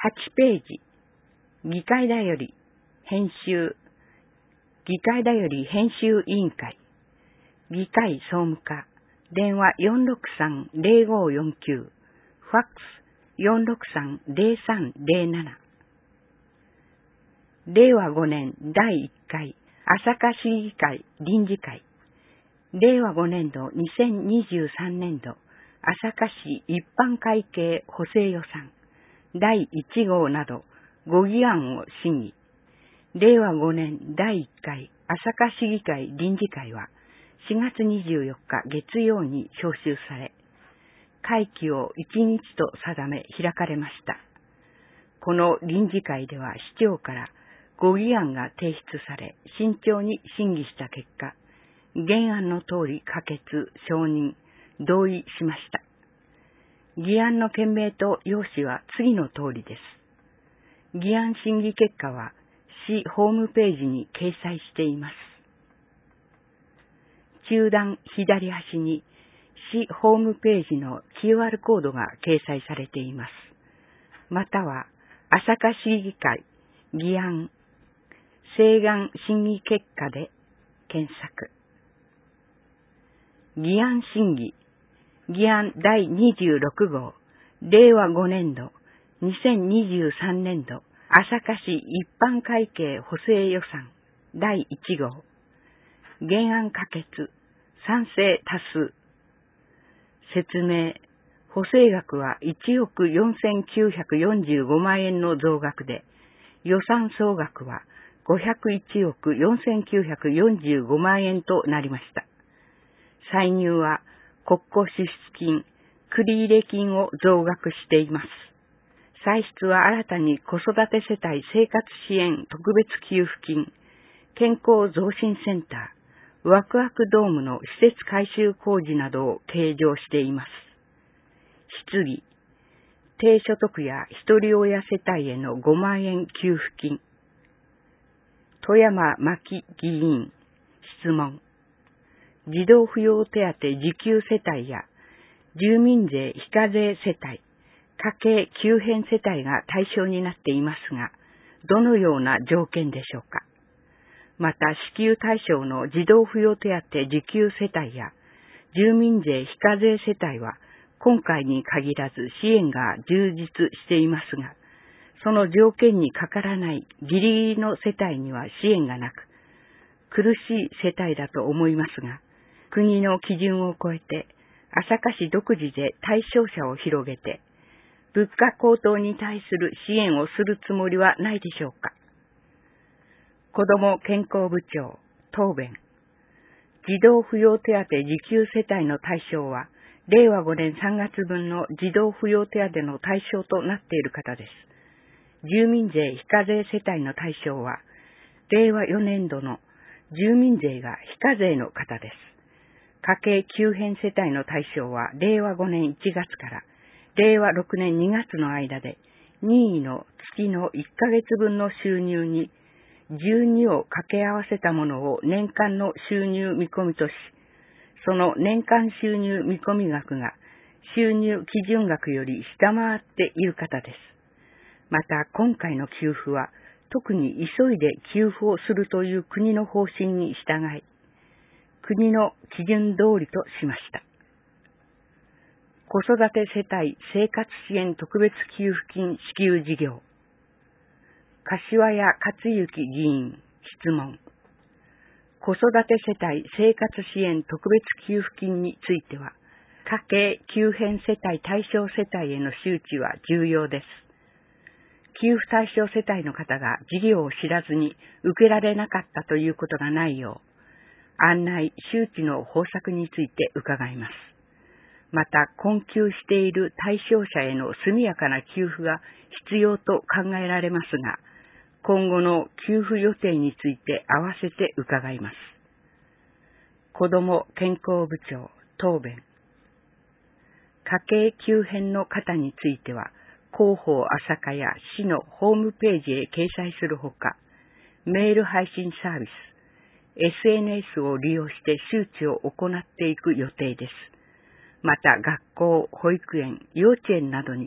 8ページ、議会だより編集委員会、議会総務課、電話463-0549、ファックス463-0307。令和5年第1回朝霞市議会臨時会、令和5年度2023年度朝霞市一般会計補正予算第1号など5議案を審議。令和5年第1回朝霞市議会臨時会は4月24日月曜に召集され、会期を1日と定め開かれました。この臨時会では市長から5議案が提出され、慎重に審議した結果、原案の通り可決、承認、同意しました。議案の件名と要旨は次の通りです。議案審議結果は市ホームページに掲載しています。中段左端に市ホームページの QR コードが掲載されています。または朝霞市議会議案請願審議結果で検索。議案審議、議案第26号、令和5年度、2023年度、朝霞市一般会計補正予算第1号、原案可決、賛成多数。説明、補正額は1億4945万円の増額で、予算総額は501億4945万円となりました。歳入は国庫支出金、繰入金を増額しています。歳出は新たに子育て世帯生活支援特別給付金、健康増進センター、ワクワクドームの施設改修工事などを計上しています。質疑、低所得や一人親世帯への5万円給付金。富山真紀議員、質問。児童扶養手当受給世帯や住民税非課税世帯、家計急変世帯が対象になっていますが、どのような条件でしょうか。また、支給対象の児童扶養手当受給世帯や住民税非課税世帯は、今回に限らず支援が充実していますが、その条件にかからないギリギリの世帯には支援がなく、苦しい世帯だと思いますが、国の基準を超えて、朝霞市独自で対象者を広げて、物価高騰に対する支援をするつもりはないでしょうか。子ども健康部長、答弁。児童扶養手当受給世帯の対象は、令和5年3月分の児童扶養手当の対象となっている方です。住民税非課税世帯の対象は、令和4年度の住民税が非課税の方です。家計急変世帯の対象は、令和5年1月から令和6年2月の間で、任意の月の1ヶ月分の収入に12を掛け合わせたものを年間の収入見込みとし、その年間収入見込み額が収入基準額より下回っている方です。また、今回の給付は、特に急いで給付をするという国の方針に従い、国の基準通りとしました。子育て世帯生活支援特別給付金支給事業。柏谷克行議員、質問。子育て世帯生活支援特別給付金については、家計急変世帯対象世帯への周知は重要です。給付対象世帯の方が事業を知らずに受けられなかったということがないよう、案内周知の方策について伺います。また、困窮している対象者への速やかな給付が必要と考えられますが、今後の給付予定について合わせて伺います。子ども健康部長、答弁。家計急変の方については、広報朝霞や市のホームページへ掲載するほか、メール配信サービス、SNS を利用して周知を行っていく予定です。また、学校、保育園、幼稚園などに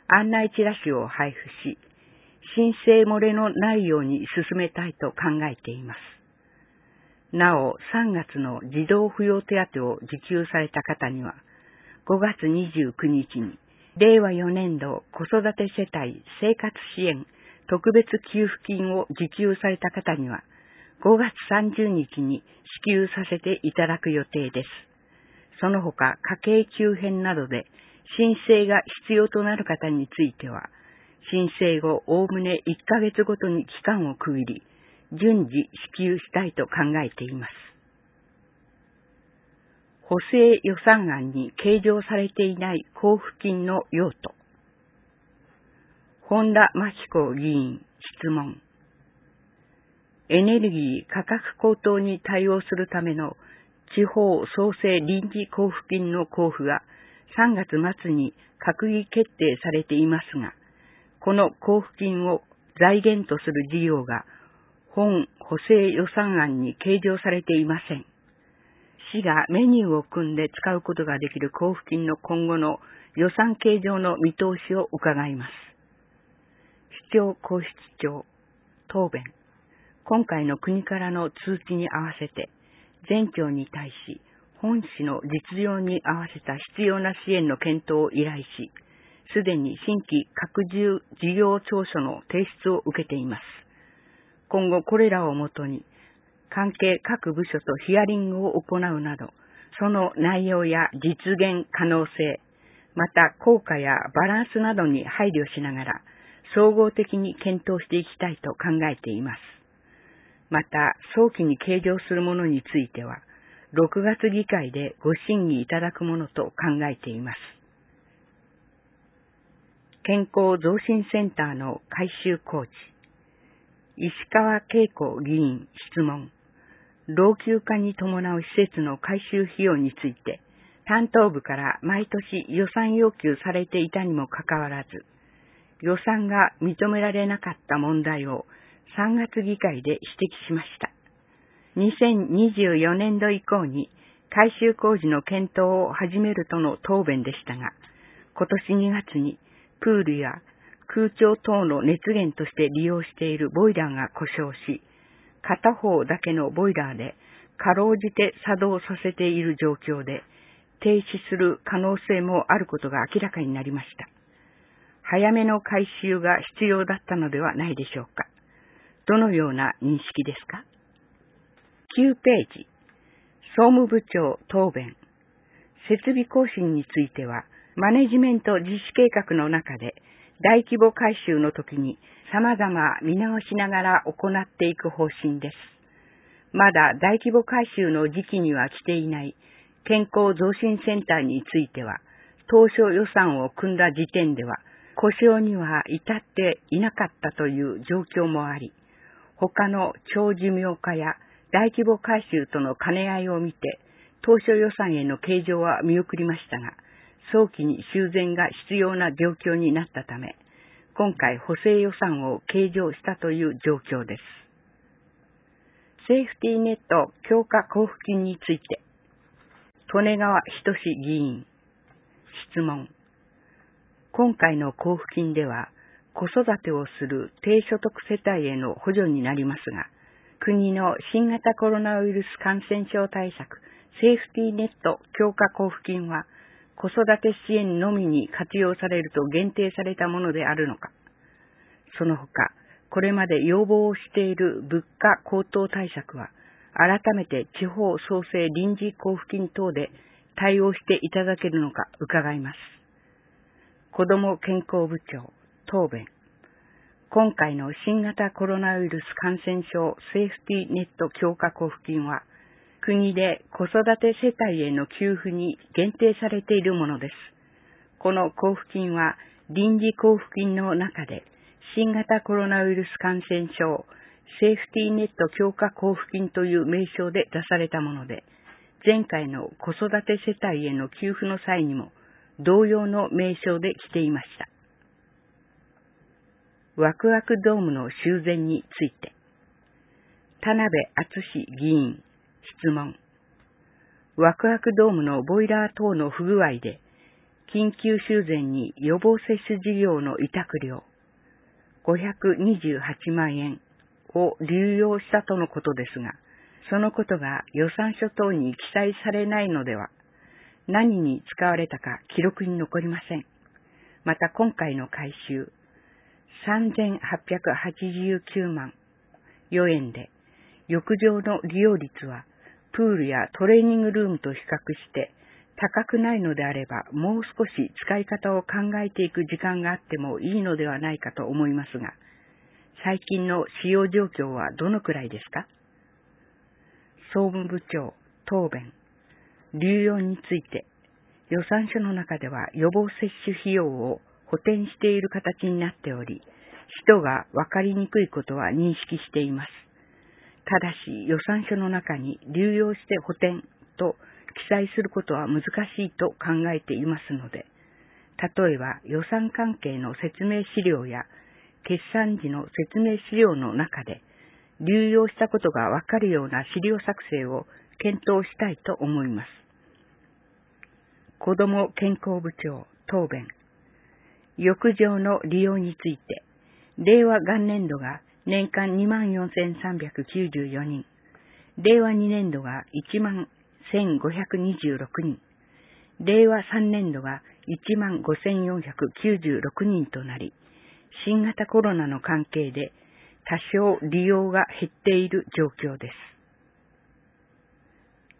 案内チラシを配布し、申請漏れのないように進めたいと考えています。なお、3月の児童扶養手当を受給された方には、5月29日に、令和4年度子育て世帯生活支援特別給付金を受給された方には、5月30日に支給させていただく予定です。その他、家計急変などで申請が必要となる方については、申請後おおむね1ヶ月ごとに期間を区切り、順次支給したいと考えています。補正予算案に計上されていない交付金の用途。本田真紀子議員質問。エネルギー価格高騰に対応するための地方創生臨時交付金の交付が3月末に閣議決定されていますが、この交付金を財源とする事業が本補正予算案に計上されていません。市がメニューを組んで使うことができる交付金の今後の予算計上の見通しを伺います。市長皇室長、答弁。今回の国からの通知に合わせて、全庁に対し、本市の実情に合わせた必要な支援の検討を依頼し、すでに新規拡充事業調書の提出を受けています。今後これらをもとに、関係各部署とヒアリングを行うなど、その内容や実現可能性、また効果やバランスなどに配慮しながら、総合的に検討していきたいと考えています。また、早期に計上するものについては、6月議会でご審議いただくものと考えています。健康増進センターの改修工事。石川恵子議員質問。老朽化に伴う施設の改修費用について、担当部から毎年予算要求されていたにもかかわらず、予算が認められなかった問題を3月議会で指摘しました。2024年度以降に改修工事の検討を始めるとの答弁でしたが、今年2月にプールや空調等の熱源として利用しているボイラーが故障し、片方だけのボイラーでかろうじて作動させている状況で、停止する可能性もあることが明らかになりました。早めの改修が必要だったのではないでしょうか。どのような認識ですか。9ページ、総務部長答弁。設備更新については、マネジメント実施計画の中で、大規模改修の時に様々見直しながら行っていく方針です。まだ大規模改修の時期には来ていない健康増進センターについては、当初予算を組んだ時点では、故障には至っていなかったという状況もあり、他の長寿命化や大規模改修との兼ね合いを見て、当初予算への計上は見送りましたが、早期に修繕が必要な状況になったため、今回補正予算を計上したという状況です。セーフティーネット強化交付金について、利根川仁議員、質問。今回の交付金では、子育てをする低所得世帯への補助になりますが、国の新型コロナウイルス感染症対策セーフティーネット強化交付金は、子育て支援のみに活用されると限定されたものであるのか。その他、これまで要望をしている物価高騰対策は、改めて地方創生臨時交付金等で対応していただけるのか伺います。子ども健康部長、答弁。今回の新型コロナウイルス感染症セーフティーネット強化交付金は、国で子育て世帯への給付に限定されているものです。この交付金は臨時交付金の中で新型コロナウイルス感染症セーフティーネット強化交付金という名称で出されたもので、前回の子育て世帯への給付の際にも同様の名称で来ていました。ワクワクドームの修繕について、田辺敦議員、質問。ワクワクドームのボイラー等の不具合で、 緊急修繕に予防接種事業の委託料528万円を流用したとのことですが、そのことが予算書等に記載されないのでは、何に使われたか記録に残りません。また今回の回収、3889万4円で、浴場の利用率はプールやトレーニングルームと比較して高くないのであれば、もう少し使い方を考えていく時間があってもいいのではないかと思いますが、最近の使用状況はどのくらいですか？総務部長、答弁。流用について、予算書の中では予防接種費用を補填している形になっており、人が分かりにくいことは認識しています。ただし予算書の中に流用して補填と記載することは難しいと考えていますので、例えば予算関係の説明資料や決算時の説明資料の中で流用したことがわかるような資料作成を検討したいと思います。子ども健康部長、答弁。浴場の利用について、令和元年度が年間24,394人、令和2年度が11,526人、令和3年度が15,496人となり、新型コロナの関係で多少利用が減っている状況です。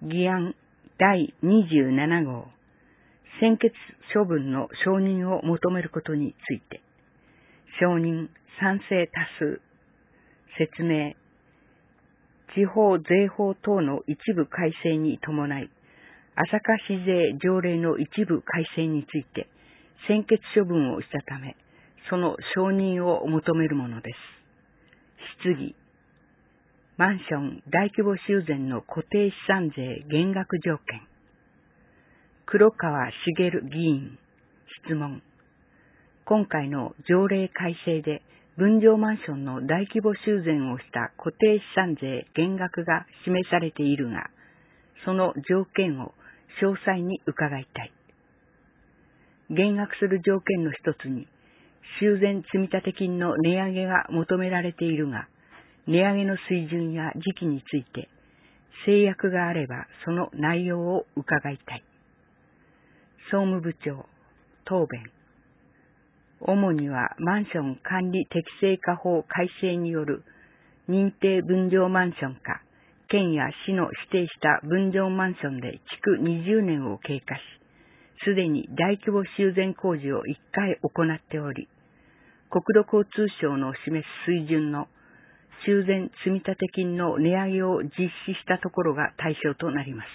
議案第27号、専決処分の承認を求めることについて、承認賛成多数、説明、地方税法等の一部改正に伴い、朝霞市税条例の一部改正について、専決処分をしたため、その承認を求めるものです。質疑。マンション大規模修繕の固定資産税減額条件。黒川茂議員。質問。今回の条例改正で分譲マンションの大規模修繕をした固定資産税減額が示されているが、その条件を詳細に伺いたい。減額する条件の一つに、修繕積立金の値上げが求められているが、値上げの水準や時期について、制約があればその内容を伺いたい。総務部長、答弁。主にはマンション管理適正化法改正による認定分譲マンションか、県や市の指定した分譲マンションで築20年を経過し、すでに大規模修繕工事を1回行っており、国土交通省の示す水準の修繕積立金の値上げを実施したところが対象となります。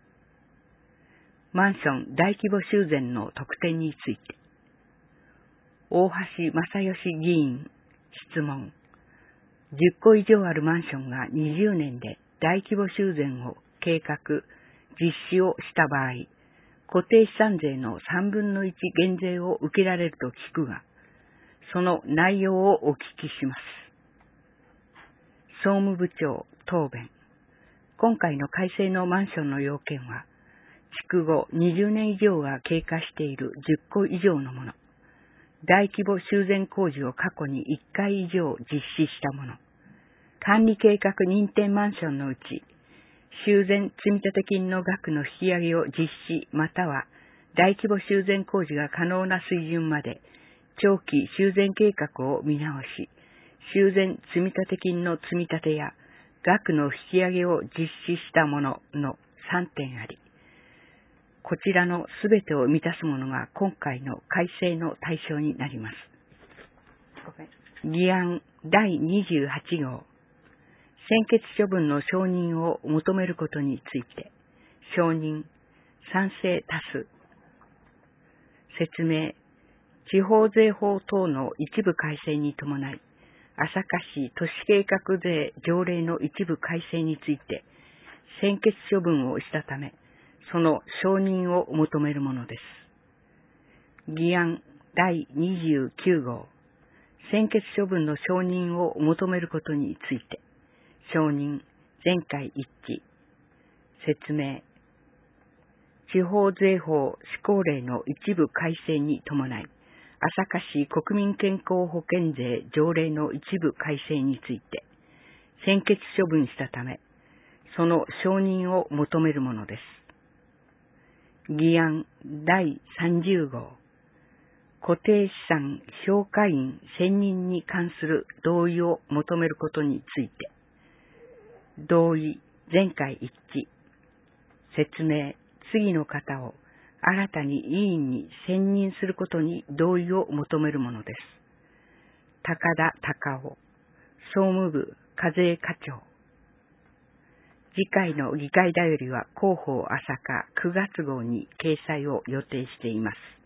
マンション大規模修繕の特典について、大橋正義議員、質問。10戸以上あるマンションが20年で大規模修繕を計画、実施をした場合、固定資産税の1/3減税を受けられると聞くが、その内容をお聞きします。総務部長、答弁。今回の改正のマンションの要件は、築後20年以上が経過している10戸以上のもの、大規模修繕工事を過去に1回以上実施したもの、管理計画認定マンションのうち、修繕積立金の額の引き上げを実施または大規模修繕工事が可能な水準まで長期修繕計画を見直し、修繕積立金の積み立てや額の引き上げを実施したものの3点あり、こちらのすべてを満たすものが今回の改正の対象になります。議案第28号、専決処分の承認を求めることについて、承認、賛成多数。説明、地方税法等の一部改正に伴い、朝霞市都市計画税条例の一部改正について、専決処分をしたため、その承認を求めるものです。議案第29号、専決処分の承認を求めることについて、承認、全会一致。説明、地地方税法施行令の一部改正に伴い、朝霞市国民健康保険税条例の一部改正について、専決処分したため、その承認を求めるものです。議案第30号、固定資産評価員選任に関する同意を求めることについて、同意全会一致、説明次の方を新たに委員に選任することに同意を求めるものです。高田隆夫、総務部課税課長。次回の議会だよりは広報朝霞9月号に掲載を予定しています。